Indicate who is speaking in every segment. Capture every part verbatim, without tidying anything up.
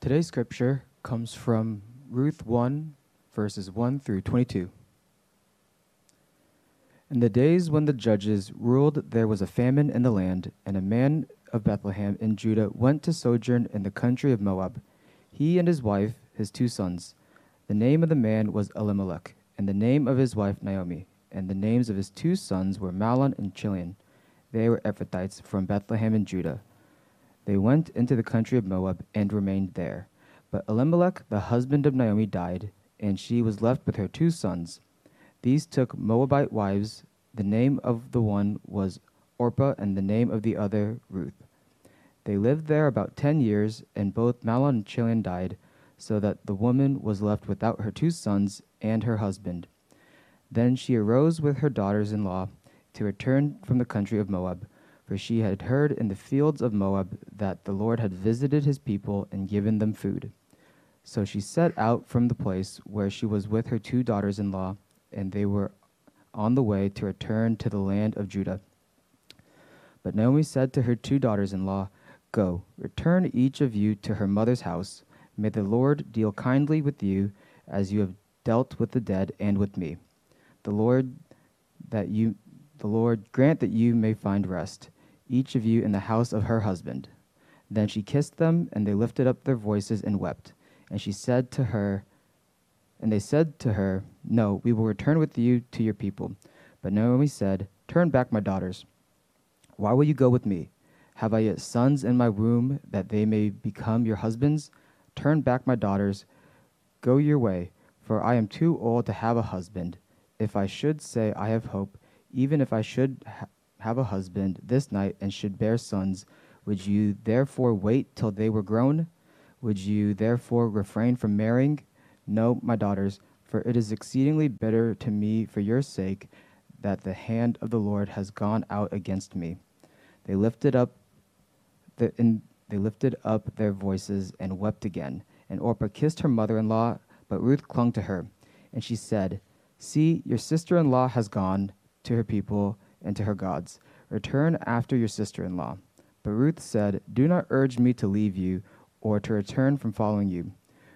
Speaker 1: Today's scripture comes from Ruth one, verses one through twenty-two. In the days when the judges ruled, there was a famine in the land, and a man of Bethlehem in Judah went to sojourn in the country of Moab, he and his wife, his two sons. The name of the man was Elimelech, and the name of his wife Naomi, and the names of his two sons were Mahlon and Chilion. They were Ephrathites from Bethlehem in Judah. They went into the country of Moab and remained there. But Elimelech, the husband of Naomi, died, and she was left with her two sons. These took Moabite wives. The name of the one was Orpah, and the name of the other Ruth. They lived there about ten years, and both Mahlon and Chilion died, so that the woman was left without her two sons and her husband. Then she arose with her daughters-in-law to return from the country of Moab, for she had heard in the fields of Moab that the Lord had visited his people and given them food. So she set out from the place where she was with her two daughters-in-law, and they were on the way to return to the land of Judah. But Naomi said to her two daughters-in-law, "Go, return each of you to her mother's house. May the Lord deal kindly with you as you have dealt with the dead and with me. The Lord that you the Lord grant that you may find rest, each of you in the house of her husband." Then she kissed them, and they lifted up their voices and wept. And she said to her, and they said to her, "No, we will return with you to your people." But Naomi said, "Turn back, my daughters. Why will you go with me? Have I yet sons in my womb that they may become your husbands? Turn back, my daughters. Go your way, for I am too old to have a husband. If I should say I have hope, even if I should ha- have a husband this night and should bear sons, would you therefore wait till they were grown? Would you therefore refrain from marrying? No, my daughters, for it is exceedingly bitter to me for your sake that the hand of the Lord has gone out against me." They lifted up the, in, they lifted up their voices and wept again. And Orpah kissed her mother-in-law, but Ruth clung to her. And she said, "See, your sister-in-law has gone to her people and to her gods. Return after your sister-in-law." But Ruth said, "Do not urge me to leave you or to return from following you.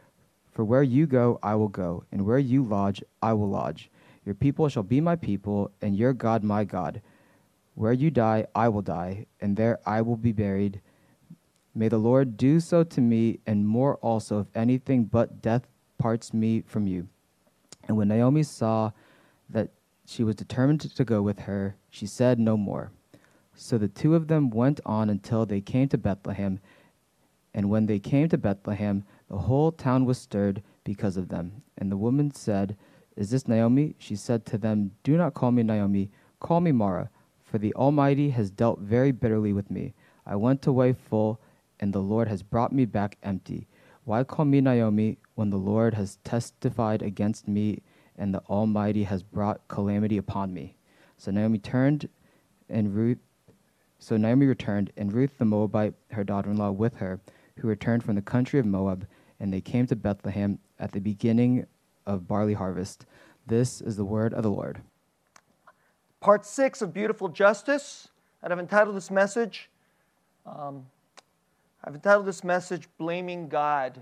Speaker 1: For where you go, I will go, and where you lodge, I will lodge. Your people shall be my people, and your God my God. Where you die, I will die, and there I will be buried. May the Lord do so to me, and more also, if anything but death parts me from you." And when Naomi saw that she was determined to go with her, she said no more. So the two of them went on until they came to Bethlehem. And when they came to Bethlehem, the whole town was stirred because of them. And the woman said, "Is this Naomi?" She said to them, "Do not call me Naomi, call me Mara, for the Almighty has dealt very bitterly with me. I went away full, and the Lord has brought me back empty. Why call me Naomi when the Lord has testified against me, and the Almighty has brought calamity upon me?" So Naomi turned, and Ruth. So Naomi returned, and Ruth the Moabite, her daughter-in-law, with her, who returned from the country of Moab, and they came to Bethlehem at the beginning of barley harvest. This is the word of the Lord.
Speaker 2: Part six of Beautiful Justice, and I've entitled this message, um, I've entitled this message, Blaming God.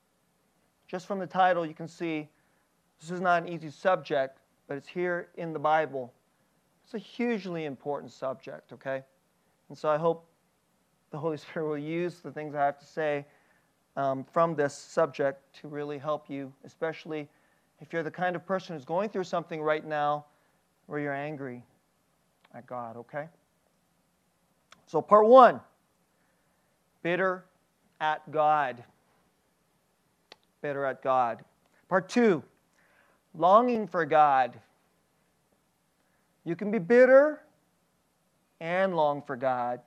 Speaker 2: Just from the title, you can see this is not an easy subject, but it's here in the Bible. It's a hugely important subject, okay? And so I hope the Holy Spirit will use the things I have to say um, from this subject to really help you, especially if you're the kind of person who's going through something right now where you're angry at God, okay? So part one, bitter at God. Bitter at God. Part two, longing for God. You can be bitter and long for God.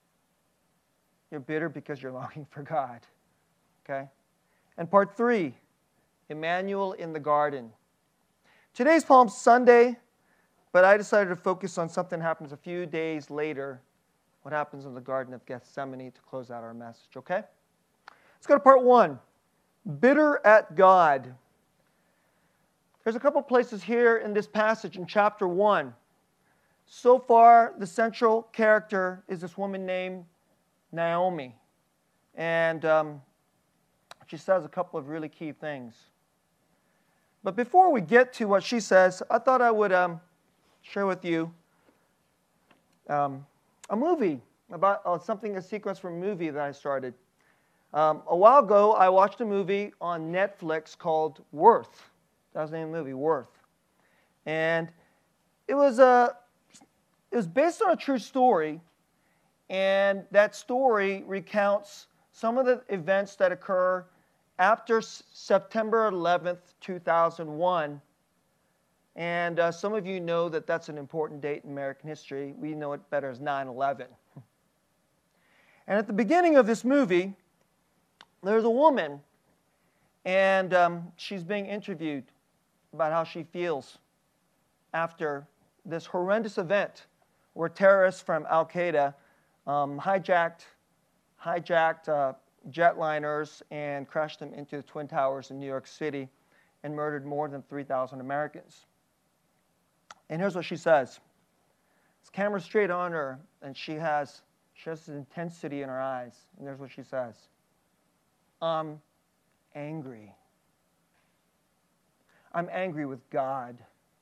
Speaker 2: You're bitter because you're longing for God. Okay? And part three, Emmanuel in the garden. Today's Palm Sunday, but I decided to focus on something that happens a few days later, what happens in the Garden of Gethsemane, to close out our message, okay? Let's go to part one, bitter at God. There's a couple places here in this passage in chapter one. So far, the central character is this woman named Naomi. And um, she says a couple of really key things. But before we get to what she says, I thought I would um, share with you um, a movie, about uh, something, a sequence from a movie that I started. Um, a while ago, I watched a movie on Netflix called Worth. That was the name of the movie, Worth. And it was, a, it was based on a true story, and that story recounts some of the events that occur after September eleventh, two thousand one. And uh, some of you know that that's an important date in American history. We know it better as nine eleven. And at the beginning of this movie, there's a woman, and um, she's being interviewed about how she feels after this horrendous event where terrorists from Al-Qaeda um, hijacked, hijacked uh, jetliners and crashed them into the Twin Towers in New York City and murdered more than three thousand Americans. And here's what she says. This camera's straight on her, and she has, she has this intensity in her eyes. And here's what she says. I'm angry. I'm angry with God.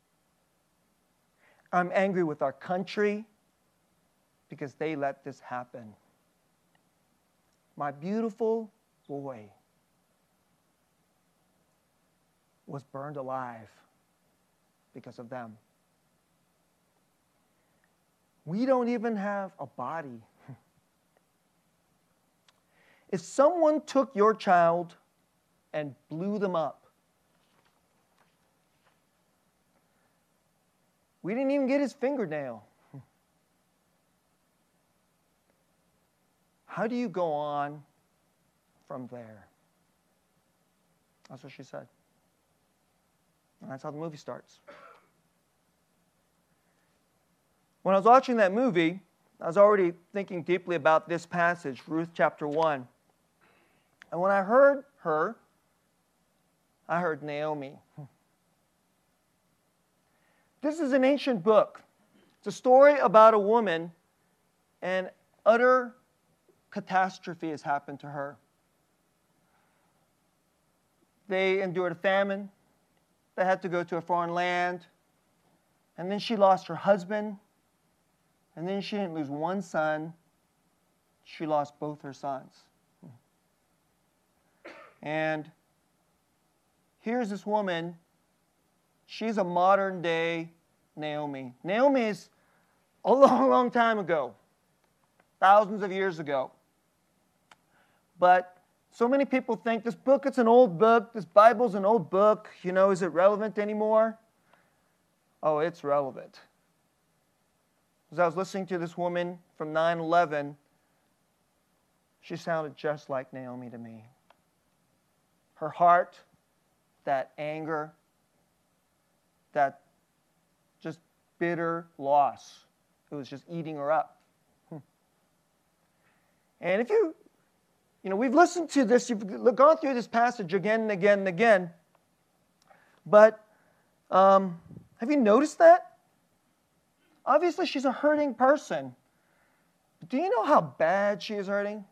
Speaker 2: I'm angry with our country because they let this happen. My beautiful boy was burned alive because of them. We don't even have a body. If someone took your child and blew them up, we didn't even get his fingernail. How do you go on from there? That's what she said. And that's how the movie starts. When I was watching that movie, I was already thinking deeply about this passage, Ruth chapter one. And when I heard her, I heard Naomi. This is an ancient book. It's a story about a woman, and utter catastrophe has happened to her. They endured a famine. They had to go to a foreign land. And then she lost her husband. And then she didn't lose one son. She lost both her sons. And here's this woman. She's a modern day Naomi. Naomi is a long, long time ago. Thousands of years ago. But so many people think this book, it's an old book. This Bible's an old book. You know, is it relevant anymore? Oh, it's relevant. As I was listening to this woman from nine eleven, she sounded just like Naomi to me. Her heart, that anger, that just bitter loss, it was just eating her up. And if you, you know, we've listened to this, you've gone through this passage again and again and again, but um, have you noticed that? Obviously, she's a hurting person. But do you know how bad she is hurting?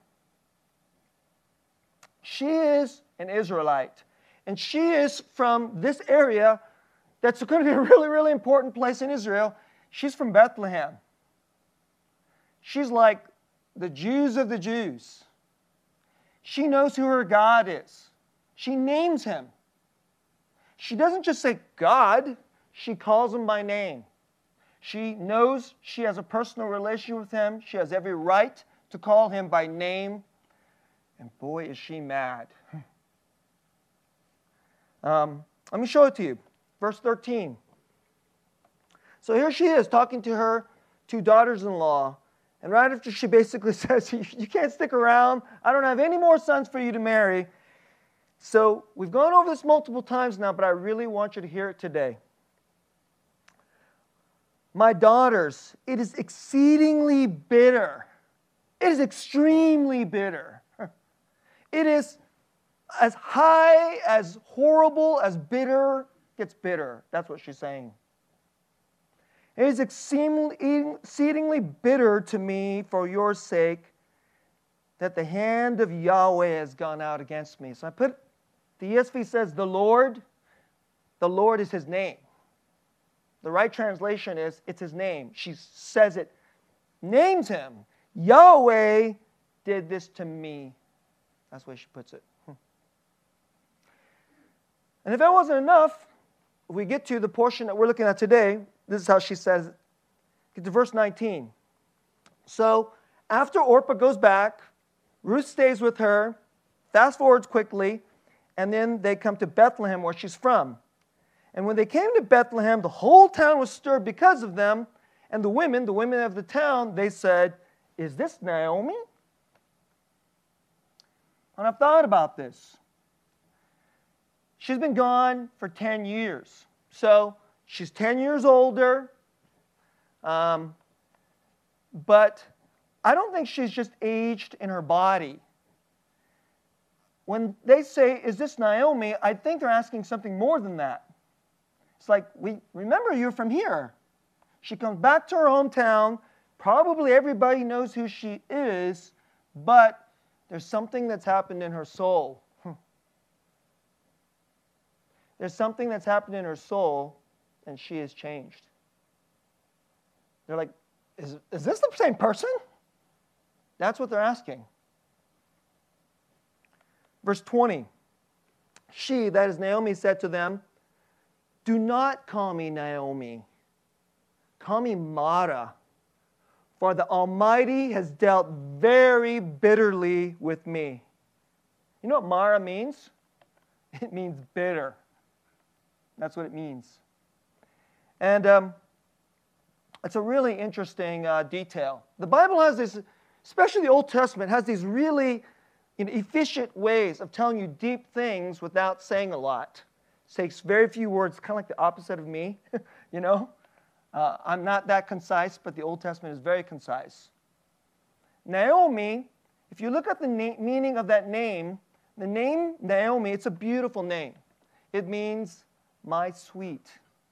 Speaker 2: She is an Israelite. And she is from this area that's going to be a really, really important place in Israel. She's from Bethlehem. She's like the Jews of the Jews. She knows who her God is. She names him. She doesn't just say God, she calls him by name. She knows she has a personal relationship with him. She has every right to call him by name. And boy, is she mad. Um, let me show it to you. Verse thirteen. So here she is talking to her two daughters-in-law. And right after she basically says, you can't stick around. I don't have any more sons for you to marry. So we've gone over this multiple times now, but I really want you to hear it today. My daughters, it is exceedingly bitter. It is extremely bitter. It is as high, as horrible, as bitter gets bitter. That's what she's saying. It is exceedingly bitter to me for your sake that the hand of Yahweh has gone out against me. So I put, the E S V says the Lord, the Lord is his name. The right translation is, it's his name. She says it, names him. Yahweh did this to me. That's the way she puts it. And if that wasn't enough, if we get to the portion that we're looking at today, this is how she says, get to verse nineteen. So after Orpah goes back, Ruth stays with her, fast forwards quickly, and then they come to Bethlehem where she's from. And when they came to Bethlehem, the whole town was stirred because of them, and the women, the women of the town, they said, is this Naomi? And I've thought about this. She's been gone for ten years. So she's ten years older. Um, but I don't think she's just aged in her body. When they say, is this Naomi, I think they're asking something more than that. It's like, we remember you're from here. She comes back to her hometown. Probably everybody knows who she is, but there's something that's happened in her soul. There's something that's happened in her soul, and she has changed. They're like, is, is this the same person? That's what they're asking. Verse twenty. She, that is Naomi, said to them, do not call me Naomi. Call me Mara. For the Almighty has dealt very bitterly with me. You know what Mara means? It means bitter. That's what it means. And um, it's a really interesting uh, detail. The Bible has this, especially the Old Testament, has these really you know, efficient ways of telling you deep things without saying a lot. It takes very few words, kind of like the opposite of me, you know. Uh, I'm not that concise, but the Old Testament is very concise. Naomi, if you look at the na- meaning of that name, the name Naomi, it's a beautiful name. It means my sweet,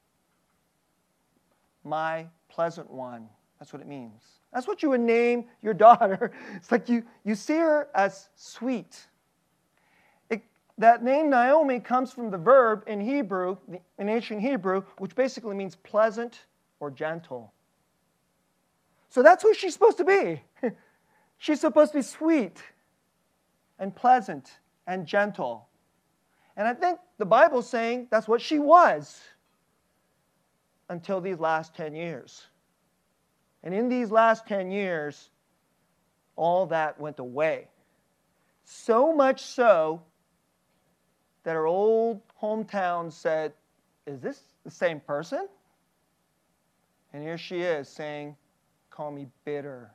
Speaker 2: my pleasant one. That's what it means. That's what you would name your daughter. It's like you, you see her as sweet. It, that name Naomi comes from the verb in Hebrew, in ancient Hebrew, which basically means pleasant or gentle. So that's who she's supposed to be. She's supposed to be sweet and pleasant and gentle. And I think the Bible's saying that's what she was until these last ten years. And in these last ten years, all that went away. So much so that her old hometown said, is this the same person? And here she is saying, call me bitter.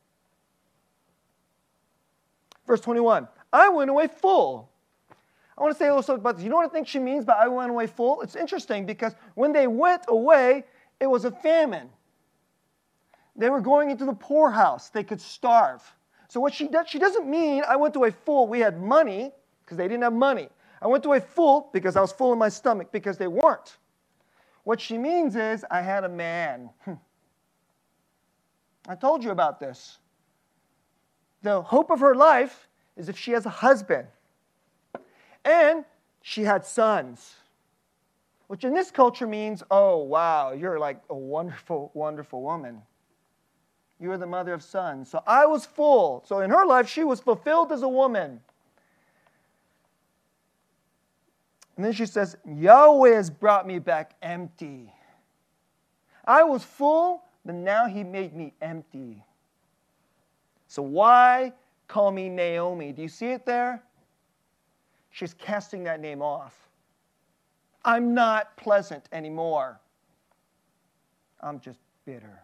Speaker 2: Verse twenty-one, I went away full. I want to say a little something about this. You know what I think she means by I went away full? It's interesting because when they went away, it was a famine. They were going into the poorhouse. They could starve. So what she does, she doesn't mean I went away full. We had money because they didn't have money. I went away full because I was full in my stomach because they weren't. What she means is I had a man. I told you about this. The hope of her life is if she has a husband. And she had sons, which in this culture means, oh, wow, you're like a wonderful, wonderful woman. You are the mother of sons. So I was full. So in her life, she was fulfilled as a woman. And then she says, Yahweh has brought me back empty. I was full, but now he made me empty. So why call me Naomi? Do you see it there? She's casting that name off. I'm not pleasant anymore. I'm just bitter.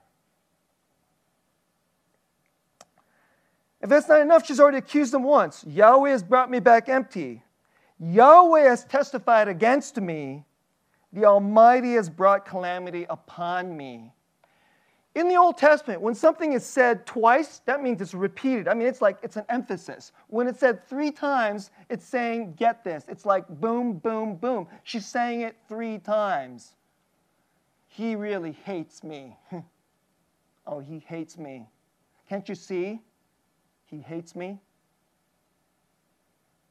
Speaker 2: If that's not enough, she's already accused them once. Yahweh has brought me back empty. Yahweh has testified against me. The Almighty has brought calamity upon me. In the Old Testament, when something is said twice, that means it's repeated. I mean, it's like it's an emphasis. When it's said three times, it's saying, get this. It's like boom, boom, boom. She's saying it three times. He really hates me. Oh, he hates me. Can't you see? He hates me.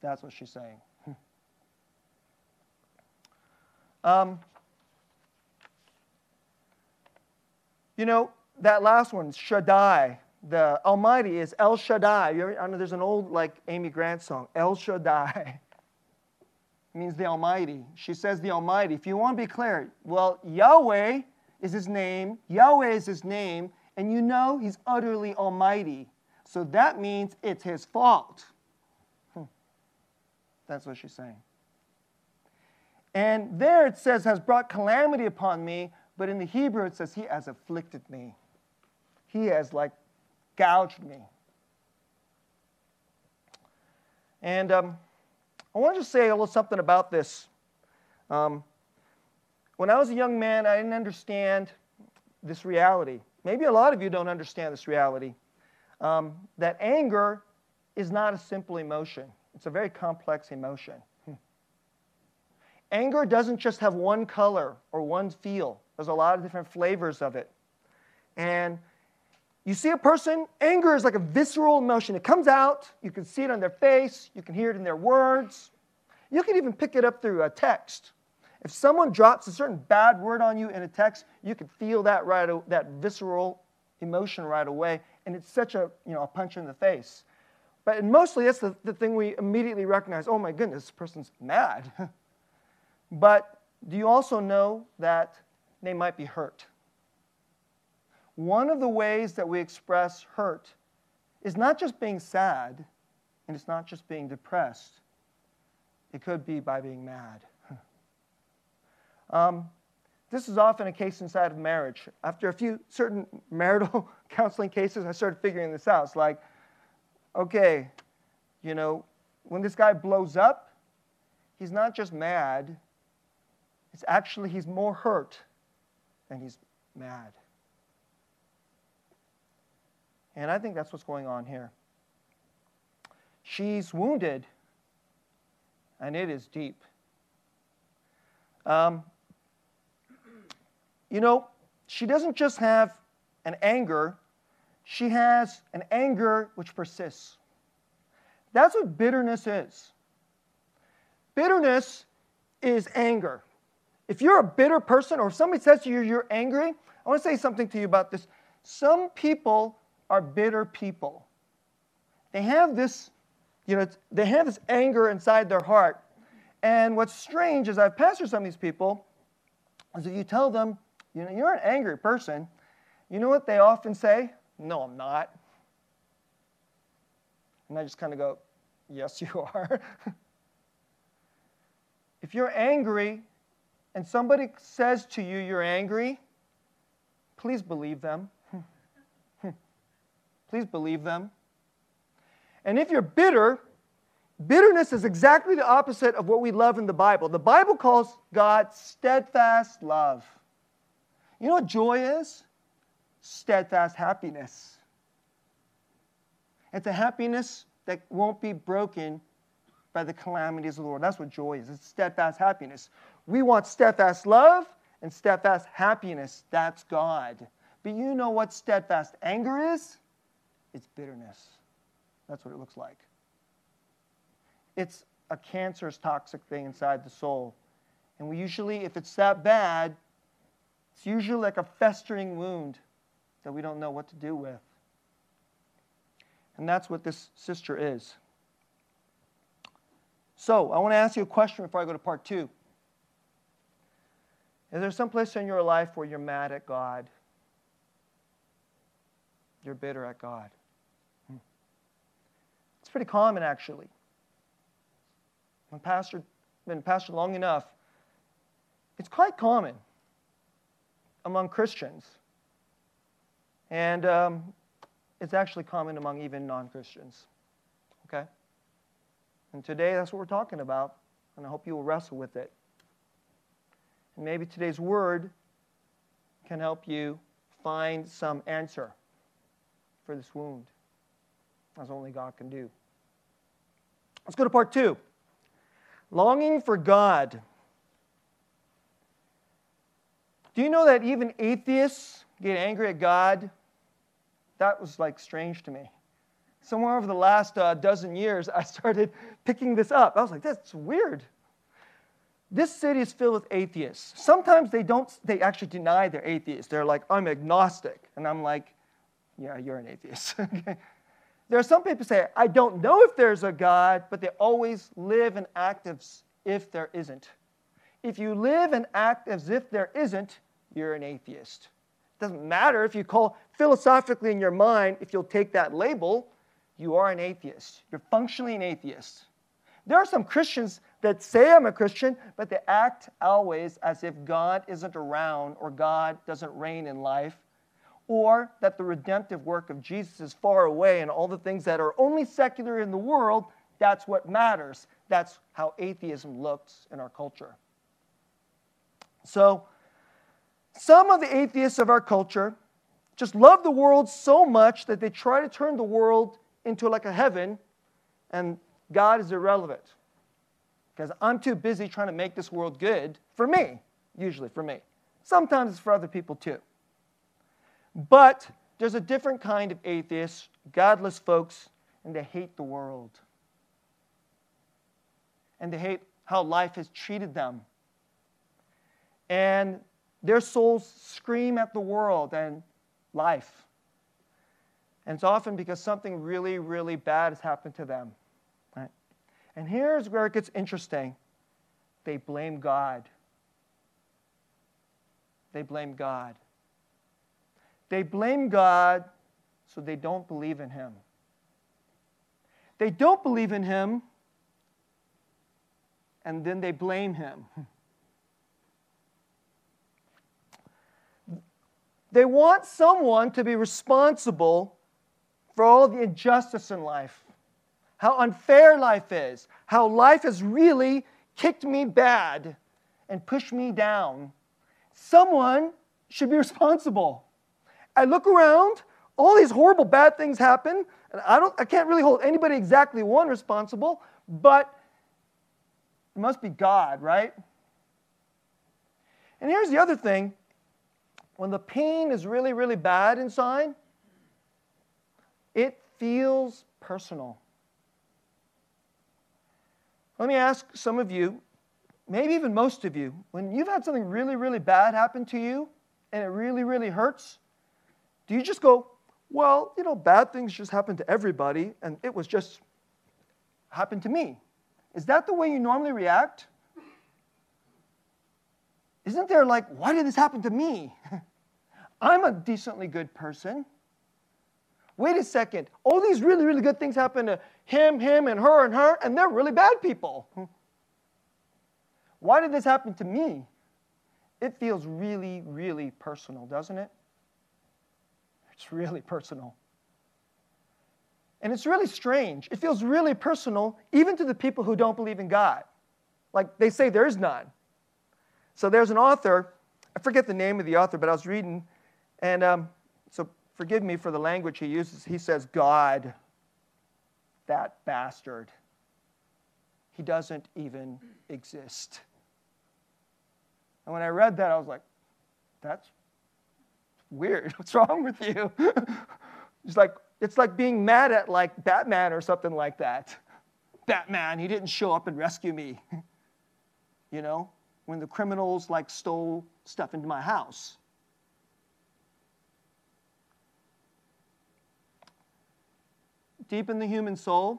Speaker 2: That's what she's saying. um, you know, that last one, Shaddai, the Almighty is El Shaddai. You ever, I know there's an old, like, Amy Grant song, El Shaddai. It means the Almighty. She says the Almighty. If you want to be clear, well, Yahweh is his name. Yahweh is his name. And you know he's utterly almighty. So that means it's his fault. Hmm. That's what she's saying. And there it says, has brought calamity upon me. But in the Hebrew it says, he has afflicted me. He has, like, gouged me. And um, I want to just say a little something about this. Um, when I was a young man, I didn't understand this reality. Maybe a lot of you don't understand this reality. Um, that anger is not a simple emotion. It's a very complex emotion. Hmm. Anger doesn't just have one color or one feel. There's a lot of different flavors of it. And you see a person, anger is like a visceral emotion. It comes out, you can see it on their face, you can hear it in their words. You can even pick it up through a text. If someone drops a certain bad word on you in a text, you can feel that right, that visceral emotion right away, and it's such a, you know, a punch in the face. But mostly that's the, the thing we immediately recognize, oh my goodness, this person's mad. But do you also know that they might be hurt? One of the ways that we express hurt is not just being sad, and it's not just being depressed. It could be by being mad. um, this is often a case inside of marriage. After a few certain marital counseling cases, I started figuring this out. It's like, okay, you know, when this guy blows up, he's not just mad. It's actually he's more hurt than he's mad. And I think that's what's going on here. She's wounded, and it is deep. Um, you know, she doesn't just have an anger, she has an anger which persists. That's what bitterness is. Bitterness is anger. If you're a bitter person, or if somebody says to you you're angry, I want to say something to you about this. Some people are bitter people. They have this, you know, they have this anger inside their heart. And what's strange is I've pastored some of these people, is if you tell them, you know, you're an angry person, you know what they often say? No, I'm not. And I just kind of go, yes, you are. If you're angry and somebody says to you you're angry, please believe them. Please believe them. And if you're bitter, bitterness is exactly the opposite of what we love in the Bible. The Bible calls God steadfast love. You know what joy is? Steadfast happiness. It's a happiness that won't be broken by the calamities of the Lord. That's what joy is. It's steadfast happiness. We want steadfast love and steadfast happiness. That's God. But you know what steadfast anger is? It's bitterness. That's what it looks like. It's a cancerous, toxic thing inside the soul. And we usually, if it's that bad, it's usually like a festering wound that we don't know what to do with. And that's what this sister is. So, I want to ask you a question before I go to part two. Is there some place in your life where you're mad at God? You're bitter at God? Hmm. It's pretty common, actually. When pastor, been pastor long enough, it's quite common among Christians. And um, it's actually common among even non-Christians. Okay? And today, that's what we're talking about. And I hope you will wrestle with it. And maybe today's word can help you find some answer for this wound, as only God can do. Let's go to part two. Longing for God. Do you know that even atheists get angry at God? That was like strange to me. somewhere over the last uh, dozen years, I started picking this up. I was like, that's weird. This city is filled with atheists. Sometimes they don't, they actually deny they're atheists. They're like, I'm agnostic. And I'm like, yeah, you're an atheist. Okay. There are some people who say, I don't know if there's a God, but they always live and act as if there isn't. If you live and act as if there isn't, you're an atheist. It doesn't matter if you call philosophically in your mind, if you'll take that label, you are an atheist. You're functionally an atheist. There are some Christians that say I'm a Christian, but they act always as if God isn't around or God doesn't reign in life, or that the redemptive work of Jesus is far away and all the things that are only secular in the world, that's what matters. That's how atheism looks in our culture. So, some of the atheists of our culture just love the world so much that they try to turn the world into like a heaven, and God is irrelevant. Because I'm too busy trying to make this world good for me, usually for me. Sometimes it's for other people too. But there's a different kind of atheists, godless folks, and they hate the world. And they hate how life has treated them. And their souls scream at the world and life. And it's often because something really, really bad has happened to them. Right? And here's where it gets interesting. They blame God. They blame God. They blame God so they don't believe in Him. They don't believe in Him, and then they blame Him. They want someone to be responsible for all the injustice in life, how unfair life is, how life has really kicked me bad and pushed me down. Someone should be responsible. I look around, all these horrible bad things happen, and I don't I can't really hold anybody exactly one responsible, but it must be God, right? And here's the other thing. When the pain is really, really bad inside, it feels personal. Let me ask some of you, maybe even most of you, when you've had something really, really bad happen to you, and it really, really hurts, do you just go, well, you know, bad things just happen to everybody, and it was just happened to me? Is that the way you normally react? Isn't there like, why did this happen to me? I'm a decently good person. Wait a second. All these really, really good things happen to him, him, and her, and her, and they're really bad people. Why did this happen to me? It feels really, really personal, doesn't it? It's really personal. And it's really strange. It feels really personal even to the people who don't believe in God. Like they say there is none. So there's an author, I forget the name of the author, but I was reading, and um, so forgive me for the language he uses. He says, God, that bastard, he doesn't even exist. And when I read that, I was like, that's weird. What's wrong with you? It's like, it's like being mad at like Batman or something like that. Batman, he didn't show up and rescue me. You know, when the criminals like stole stuff into my house. Deep in the human soul,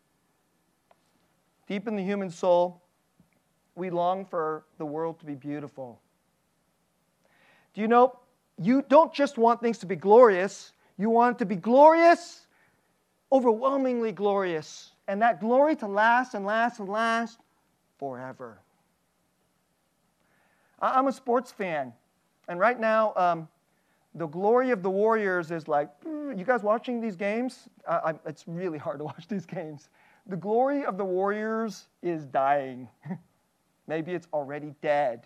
Speaker 2: deep in the human soul, we long for the world to be beautiful. Do you know, you don't just want things to be glorious, you want it to be glorious, overwhelmingly glorious, and that glory to last and last and last forever. I'm a sports fan, and right now, um, the glory of the Warriors is like, you guys watching these games? I, I, it's really hard to watch these games. The glory of the Warriors is dying. Maybe it's already dead.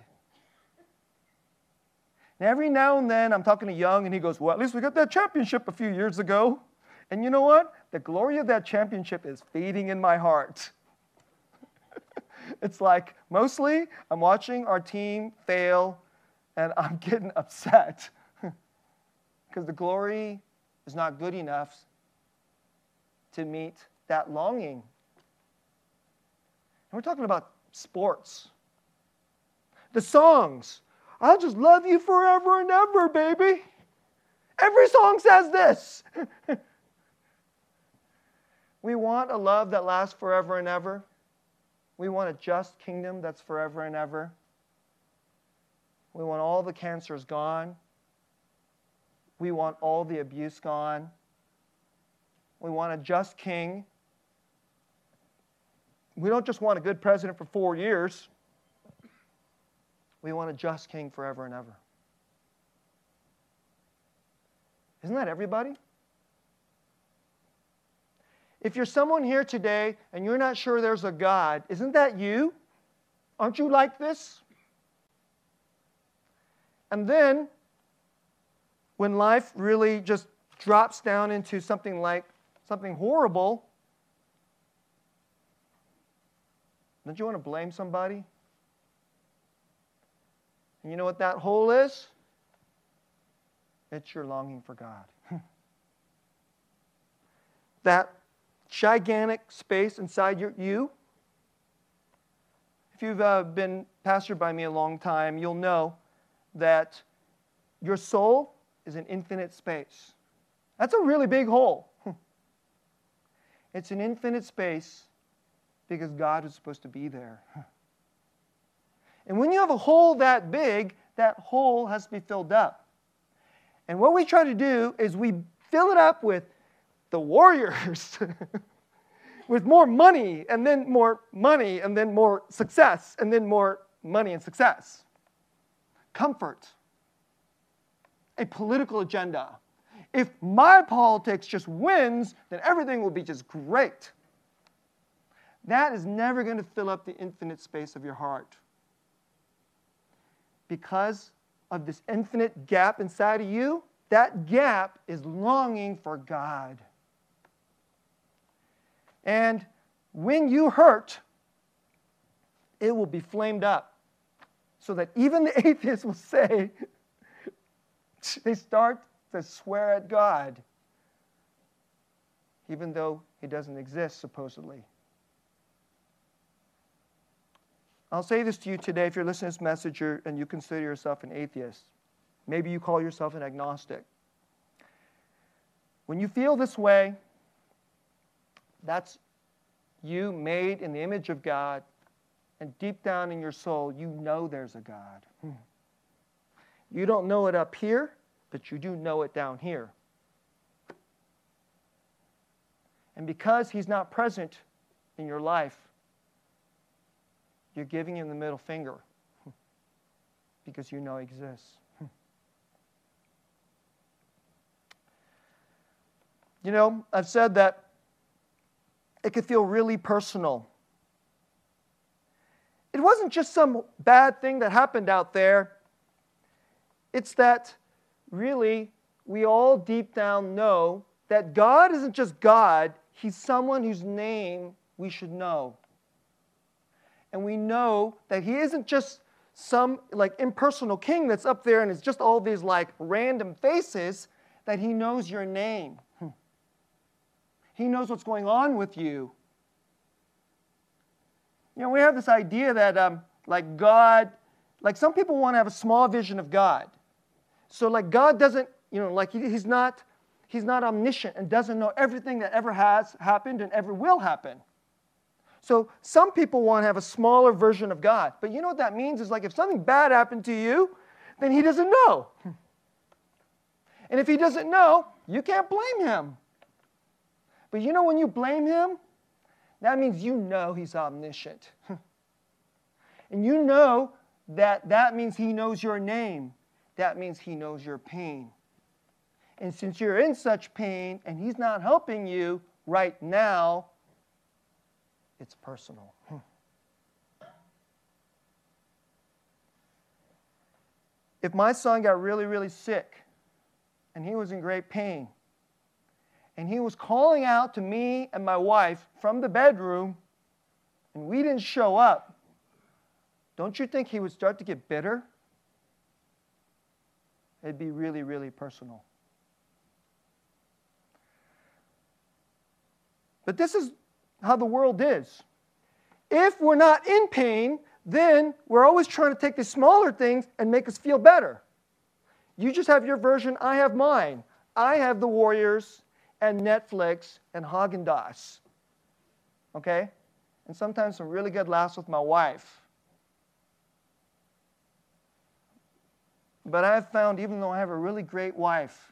Speaker 2: And every now and then, I'm talking to Young, and he goes, well, at least we got that championship a few years ago. And you know what? The glory of that championship is fading in my heart. It's like, mostly, I'm watching our team fail, and I'm getting upset. Because the glory is not good enough to meet that longing. And we're talking about sports. The songs. I'll just love you forever and ever, baby. Every song says this. We want a love that lasts forever and ever. We want a just kingdom that's forever and ever. We want all the cancers gone. We want all the abuse gone. We want a just king. We don't just want a good president for four years. We want a just king forever and ever. Isn't that everybody? If you're someone here today and you're not sure there's a God, isn't that you? Aren't you like this? And then, when life really just drops down into something like something horrible, don't you want to blame somebody? And you know what that hole is? It's your longing for God. That gigantic space inside your, you. If you've uh, been pastored by me a long time, you'll know that your soul is an infinite space. That's a really big hole. It's an infinite space because God is supposed to be there. And when you have a hole that big, that hole has to be filled up. And what we try to do is we fill it up with the warriors, with more money, and then more money, and then more success, and then more money and success. Comfort. A political agenda. If my politics just wins, then everything will be just great. That is never going to fill up the infinite space of your heart. Because of this infinite gap inside of you, that gap is longing for God. And when you hurt, it will be flamed up. So that even the atheists will say, they start to swear at God, even though He doesn't exist, supposedly. I'll say this to you today, if you're listening to this message and you consider yourself an atheist. Maybe you call yourself an agnostic. When you feel this way, that's you made in the image of God, and deep down in your soul, you know there's a God. You don't know it up here, but you do know it down here. And because He's not present in your life, you're giving Him the middle finger because you know He exists. You know, I've said that it could feel really personal. It wasn't just some bad thing that happened out there. It's that really we all deep down know that God isn't just God. He's someone whose name we should know. And we know that He isn't just some like impersonal king that's up there and it's just all these like random faces, that He knows your name. He knows what's going on with you. You know, we have this idea that um, like God, like some people want to have a small vision of God. So like God doesn't, you know, like he, he's not, he's not omniscient and doesn't know everything that ever has happened and ever will happen. So some people want to have a smaller version of God. But you know what that means is like if something bad happened to you, then He doesn't know. And if He doesn't know, you can't blame Him. But you know when you blame Him, that means you know He's omniscient. And you know that that means He knows your name. That means He knows your pain. And since you're in such pain and He's not helping you right now, it's personal. If my son got really, really sick and he was in great pain, and he was calling out to me and my wife from the bedroom, and we didn't show up, don't you think he would start to get bitter? It'd be really, really personal. But this is how the world is. If we're not in pain, then we're always trying to take the smaller things and make us feel better. You just have your version, I have mine. I have the Warriors and Netflix and Haagen-Dazs. Okay? And sometimes some really good laughs with my wife. But I've found, even though I have a really great wife,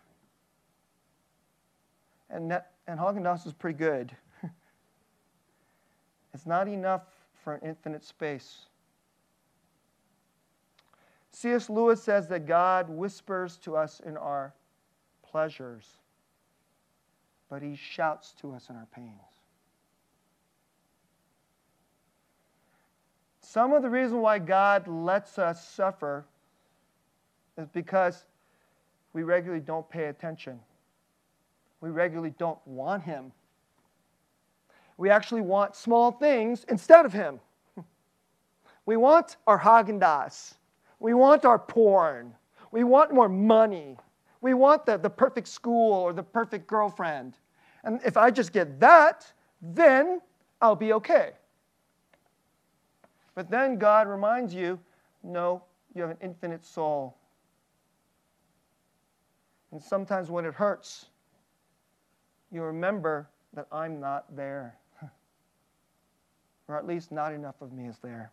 Speaker 2: and, Net, and Haagen-Dazs is pretty good, it's not enough for an infinite space. C S Lewis says that God whispers to us in our pleasures, but he shouts to us in our pains. Some of the reason why God lets us suffer is because we regularly don't pay attention. We regularly don't want him. We actually want small things instead of him. We want our Haagen-Dazs. We want our porn. We want more money. We want the, the perfect school or the perfect girlfriend. And if I just get that, then I'll be okay. But then God reminds you, no, you have an infinite soul. And sometimes when it hurts, you remember that I'm not there. Or at least not enough of me is there.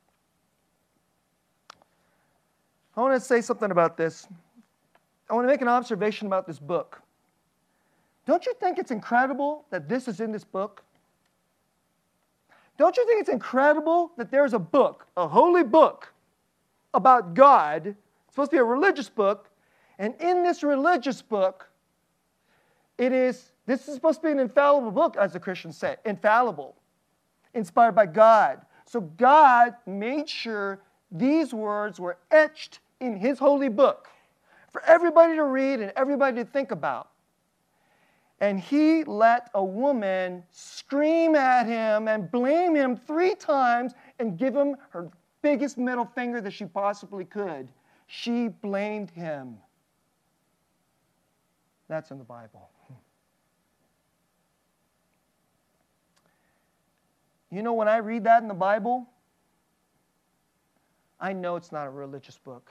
Speaker 2: I want to say something about this. I want to make an observation about this book. Don't you think it's incredible that this is in this book? Don't you think it's incredible that there's a book, a holy book, about God? It's supposed to be a religious book. And in this religious book, it is, this is supposed to be an infallible book, as the Christians say, infallible, inspired by God. So God made sure these words were etched in his holy book for everybody to read and everybody to think about. And he let a woman scream at him and blame him three times and give him her biggest middle finger that she possibly could. She blamed him. That's in the Bible. You know, when I read that in the Bible, I know it's not a religious book.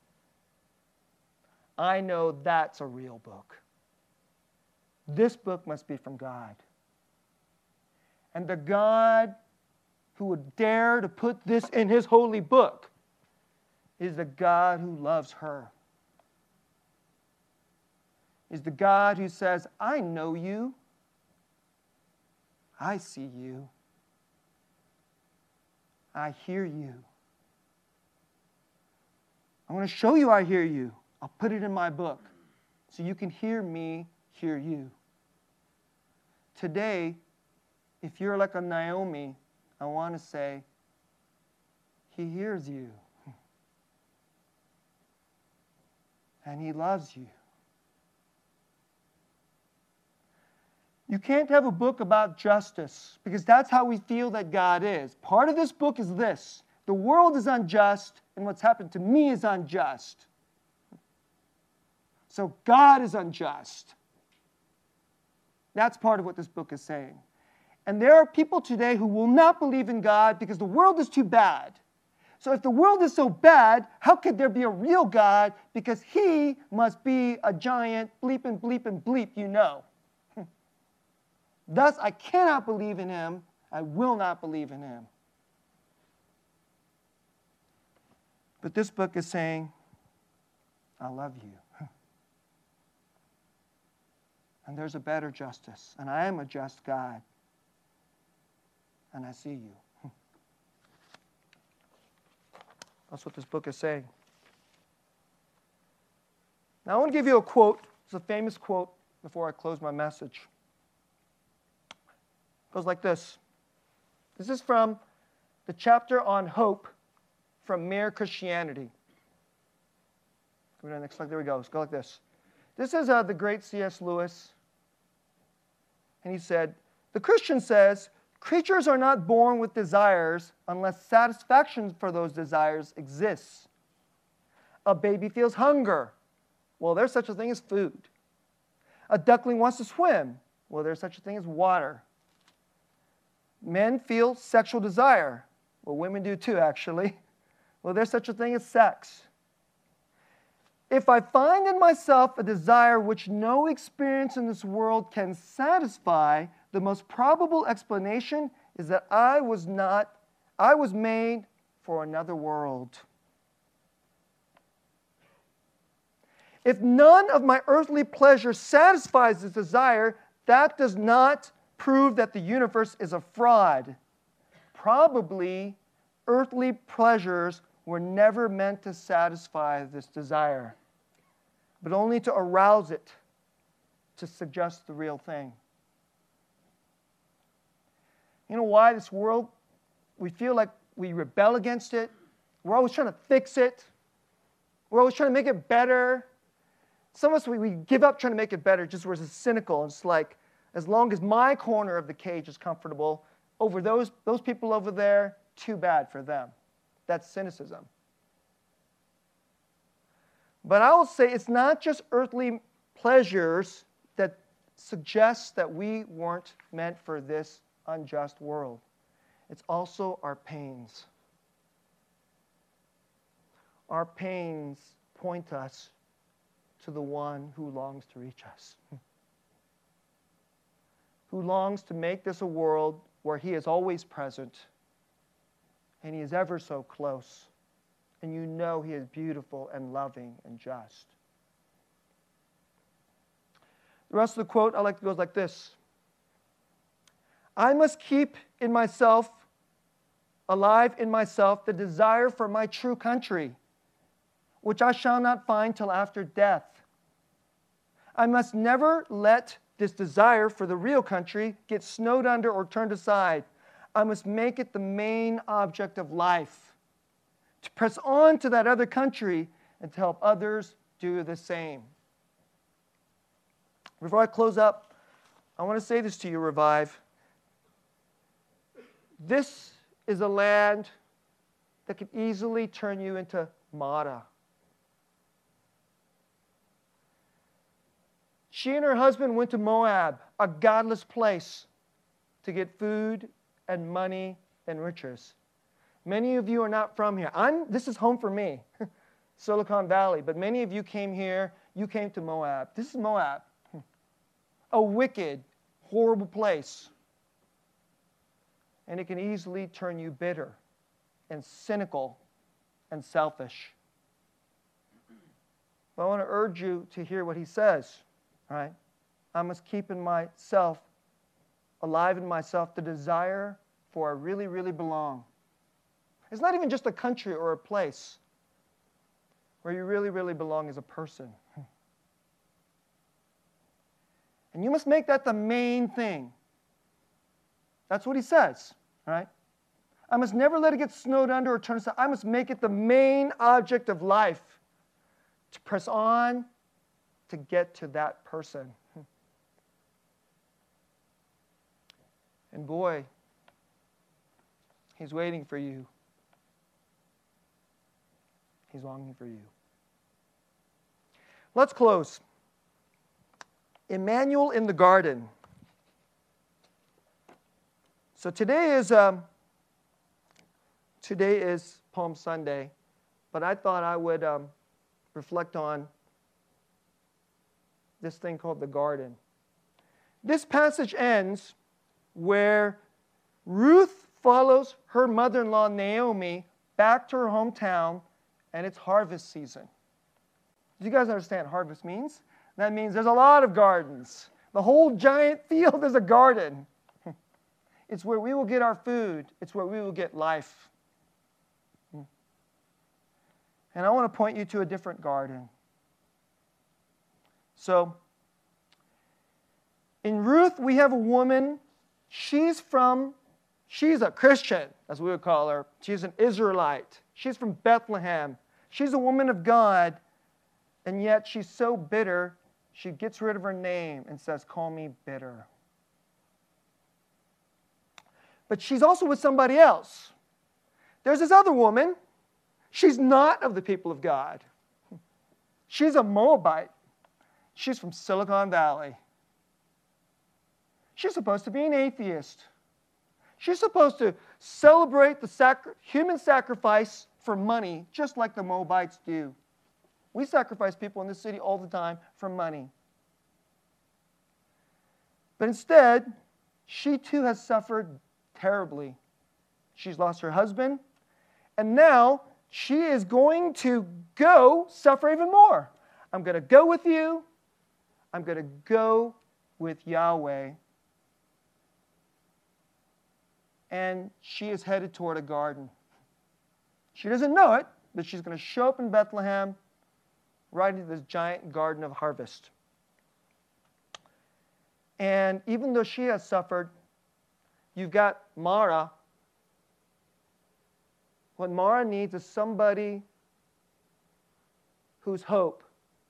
Speaker 2: I know that's a real book. This book must be from God. And the God who would dare to put this in his holy book is the God who loves her. Is the God who says, I know you. I see you. I hear you. I want to show you I hear you. I'll put it in my book so you can hear me hear you. Today, if you're like a Naomi, I want to say, he hears you. And he loves you. You can't have a book about justice because that's how we feel that God is. Part of this book is this. The world is unjust and what's happened to me is unjust. So God is unjust. That's part of what this book is saying. And there are people today who will not believe in God because the world is too bad. So if the world is so bad, how could there be a real God? Because he must be a giant bleep and bleep and bleep, you know. Thus, I cannot believe in him. I will not believe in him. But this book is saying, I love you. And there's a better justice. And I am a just God. And I see you. That's what this book is saying. Now I want to give you a quote. It's a famous quote before I close my message. It goes like this. This is from the chapter on hope from Mere Christianity. Go to the next slide. There we go. Let's go like this. This is uh, the great C S Lewis. And he said, the Christian says, creatures are not born with desires unless satisfaction for those desires exists. A baby feels hunger. Well, there's such a thing as food. A duckling wants to swim. Well, there's such a thing as water. Men feel sexual desire. Well, women do too, actually. Well, there's such a thing as sex. If I find in myself a desire which no experience in this world can satisfy, the most probable explanation is that I was not, I was made for another world. If none of my earthly pleasure satisfies this desire, that does not prove that the universe is a fraud. Probably, earthly pleasures were never meant to satisfy this desire, but only to arouse it, to suggest the real thing. You know why this world, we feel like we rebel against it. We're always trying to fix it. We're always trying to make it better. Some of us, we, we give up trying to make it better just we're cynical. It's like, as long as my corner of the cage is comfortable, over those, those people over there, too bad for them. That's cynicism. But I will say it's not just earthly pleasures that suggest that we weren't meant for this unjust world. It's also our pains. Our pains point us to the one who longs to reach us, who longs to make this a world where he is always present and he is ever so close, and you know he is beautiful and loving and just. The rest of the quote I like to go like this. I must keep in myself, alive in myself, the desire for my true country, which I shall not find till after death. I must never let this desire for the real country get snowed under or turned aside. I must make it the main object of life, to press on to that other country and to help others do the same. Before I close up, I want to say this to you, Revive. This is a land that could easily turn you into Mara. She and her husband went to Moab, a godless place, to get food and money and riches. Many of you are not from here. I'm, this is home for me, Silicon Valley. But many of you came here, you came to Moab. This is Moab, a wicked, horrible place. And it can easily turn you bitter and cynical and selfish. But I want to urge you to hear what he says. Right? I must keep in myself, alive in myself, the desire for I really, really belong. It's not even just a country or a place. Where you really, really belong as a person. And you must make that the main thing. That's what he says, right? I must never let it get snowed under or turn aside. I must make it the main object of life to press on to get to that person. And boy, he's waiting for you. He's longing for you. Let's close. Emmanuel in the garden. So today is um, today is Palm Sunday, but I thought I would um, reflect on this thing called the garden. This passage ends where Ruth follows her mother-in-law Naomi back to her hometown, and it's harvest season. Do you guys understand what harvest means? That means there's a lot of gardens. The whole giant field is a garden. It's where we will get our food. It's where we will get life. And I want to point you to a different garden. So, in Ruth, we have a woman. She's from, she's a Christian, as we would call her. She's an Israelite. She's from Bethlehem. She's a woman of God, and yet she's so bitter, she gets rid of her name and says, "Call me bitter." But she's also with somebody else. There's this other woman. She's not of the people of God. She's a Moabite. She's from Silicon Valley. She's supposed to be an atheist. She's supposed to celebrate the sacri- human sacrifice for money, just like the Moabites do. We sacrifice people in this city all the time for money. But instead, she too has suffered terribly. She's lost her husband, and now she is going to go suffer even more. I'm going to go with you. I'm going to go with Yahweh. And she is headed toward a garden. She doesn't know it, but she's going to show up in Bethlehem right into this giant garden of harvest. And even though she has suffered, you've got Mara. What Mara needs is somebody whose hope,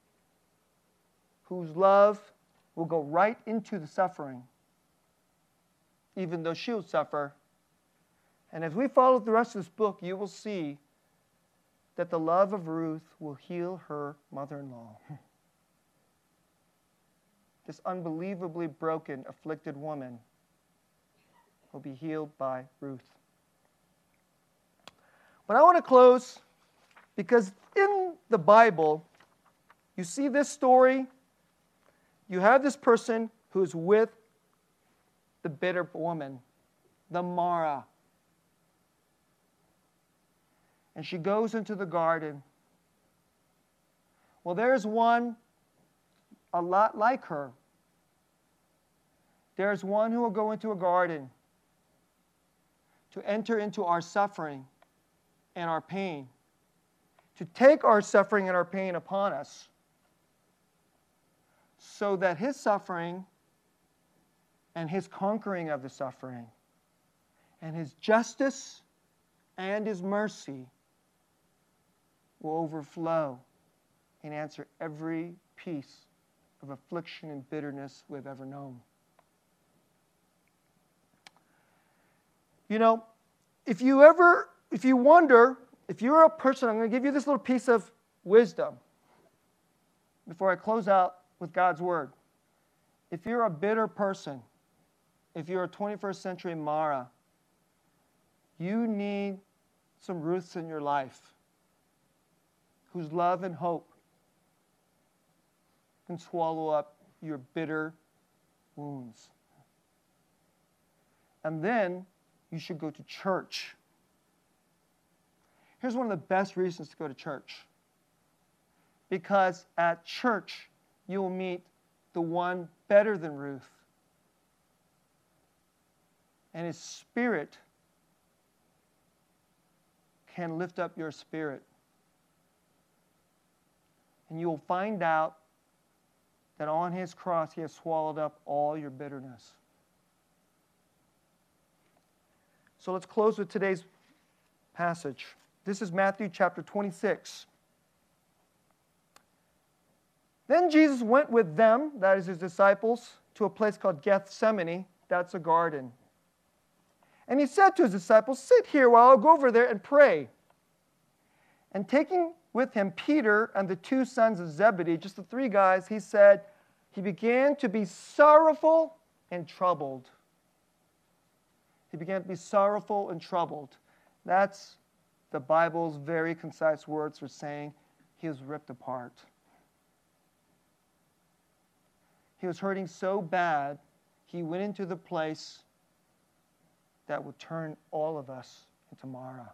Speaker 2: whose love will go right into the suffering, even though she'll suffer. And as we follow the rest of this book, you will see that the love of Ruth will heal her mother-in-law. This unbelievably broken, afflicted woman will be healed by Ruth. But I want to close because in the Bible, you see this story. You have this person who's with the bitter woman, the Mara. And she goes into the garden. Well, there's one a lot like her. There's one who will go into a garden to enter into our suffering and our pain, to take our suffering and our pain upon us, so that his suffering and his conquering of the suffering and his justice and his mercy will overflow and answer every piece of affliction and bitterness we've ever known. You know, if you ever, if you wonder, if you're a person, I'm going to give you this little piece of wisdom before I close out with God's Word. If you're a bitter person, if you're a twenty-first century Mara, you need some Ruths in your life whose love and hope can swallow up your bitter wounds. And then you should go to church. Here's one of the best reasons to go to church. Because at church, you will meet the one better than Ruth. And his spirit can lift up your spirit. And you will find out that on his cross, he has swallowed up all your bitterness. So let's close with today's passage. This is Matthew chapter twenty-six. Then Jesus went with them, that is his disciples, to a place called Gethsemane. That's a garden. And he said to his disciples, "Sit here while I go over there and pray." And taking with him Peter and the two sons of Zebedee, just the three guys, he said, he began to be sorrowful and troubled. He began to be sorrowful and troubled. That's the Bible's very concise words for saying he was ripped apart. He was hurting so bad, he went into the place that would turn all of us into Mara.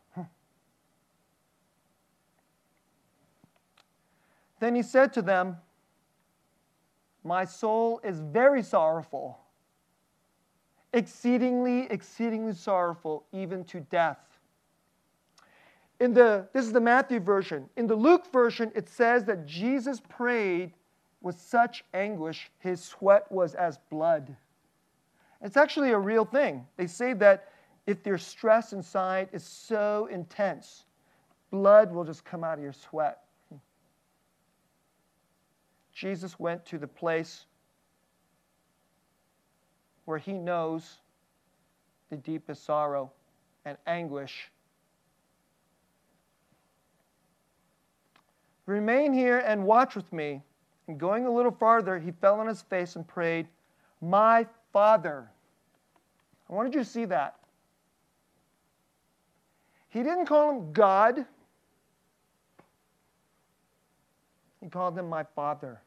Speaker 2: Then he said to them, "My soul is very sorrowful, exceedingly, exceedingly sorrowful, even to death." In the, this is the Matthew version. In the Luke version, it says that Jesus prayed with such anguish, his sweat was as blood. It's actually a real thing. They say that if your stress inside is so intense, blood will just come out of your sweat. Jesus went to the place where he knows the deepest sorrow and anguish. "Remain here and watch with me." And going a little farther, he fell on his face and prayed, "My Father." I wanted you to see that. He didn't call him God. He called him my Father.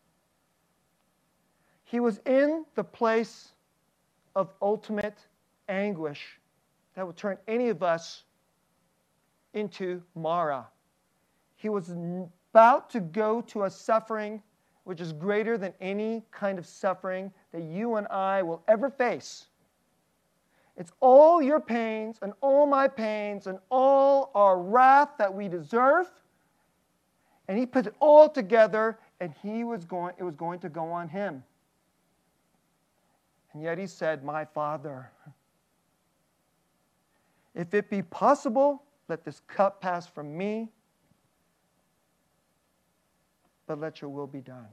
Speaker 2: He was in the place of ultimate anguish that would turn any of us into Mara. He was about to go to a suffering which is greater than any kind of suffering that you and I will ever face. It's all your pains and all my pains and all our wrath that we deserve. And he put it all together, and he was going, it was going to go on him. And yet he said, my Father, if it be possible, let this cup pass from me, but let your will be done.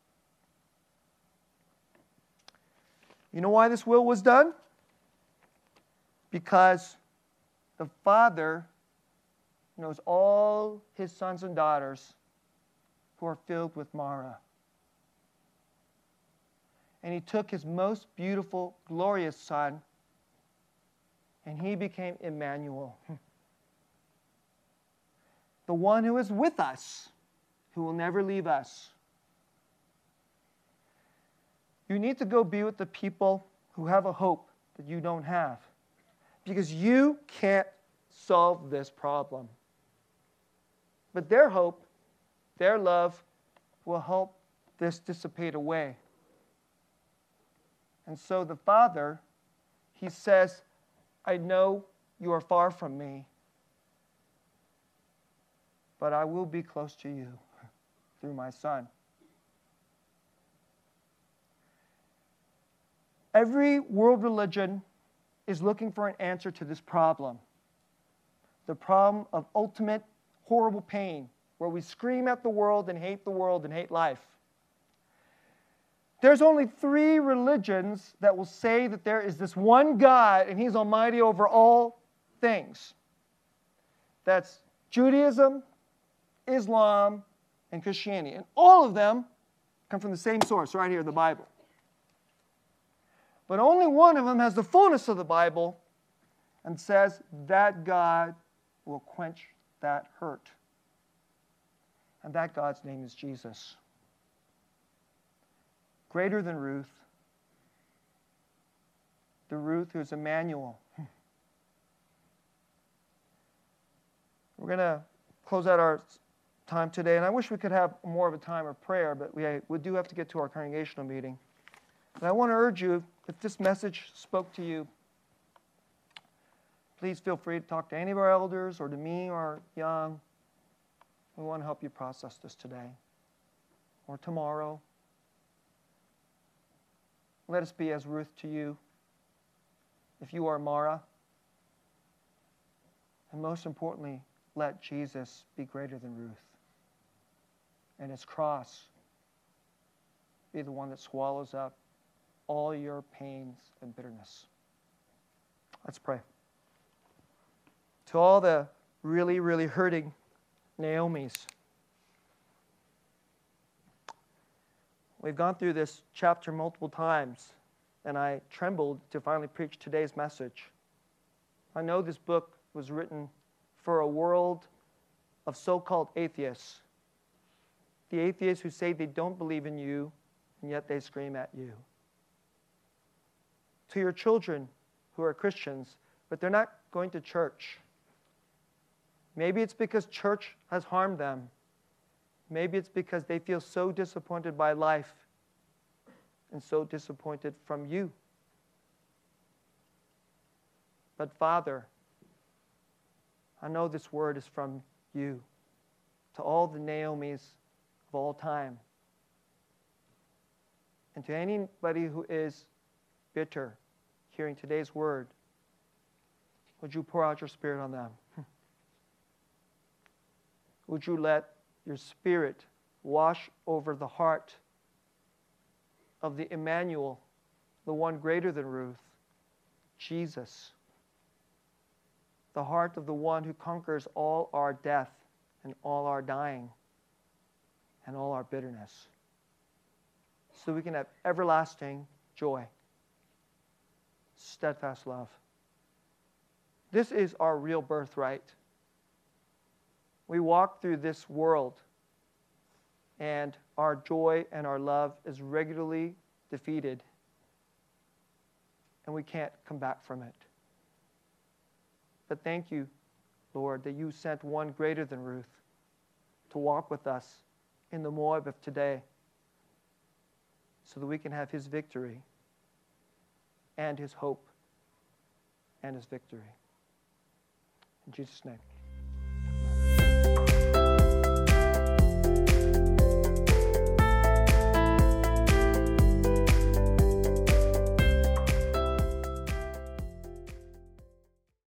Speaker 2: You know why this will was done? Because the Father knows all his sons and daughters who are filled with Mara. And he took his most beautiful, glorious Son, and he became Emmanuel. The one who is with us, who will never leave us. You need to go be with the people who have a hope that you don't have, because you can't solve this problem. But their hope, their love, will help this dissipate away. And so the Father, he says, I know you are far from me, but I will be close to you through my Son. Every world religion is looking for an answer to this problem. The problem of ultimate horrible pain, where we scream at the world and hate the world and hate life. There's only three religions that will say that there is this one God and he's almighty over all things. That's Judaism, Islam, and Christianity. And all of them come from the same source, right here, the Bible. But only one of them has the fullness of the Bible and says that God will quench that hurt. And that God's name is Jesus. Greater than Ruth. The Ruth who is Emmanuel. We're going to close out our time today, and I wish we could have more of a time of prayer, but we, we do have to get to our congregational meeting. And I want to urge you, if this message spoke to you, please feel free to talk to any of our elders or to me or Young. We want to help you process this today or tomorrow. Let us be as Ruth to you, if you are Mara. And most importantly, let Jesus be greater than Ruth. And his cross be the one that swallows up all your pains and bitterness. Let's pray. To all the really, really hurting Naomi's, we've gone through this chapter multiple times, and I trembled to finally preach today's message. I know this book was written for a world of so-called atheists. The atheists who say they don't believe in you, and yet they scream at you. To your children who are Christians, but they're not going to church. Maybe it's because church has harmed them. Maybe it's because they feel so disappointed by life and so disappointed from you. But Father, I know this word is from you to all the Naomis of all time. And to anybody who is bitter hearing today's word, would you pour out your Spirit on them? Would you let your Spirit wash over the heart of the Emmanuel, the one greater than Ruth, Jesus, the heart of the one who conquers all our death and all our dying and all our bitterness, so we can have everlasting joy, steadfast love, This is our real birthright. We walk through this world, and our joy and our love is regularly defeated, and we can't come back from it. But thank you, Lord, that you sent one greater than Ruth to walk with us in the Moab of today so that we can have his victory and his hope and his victory. In Jesus' name.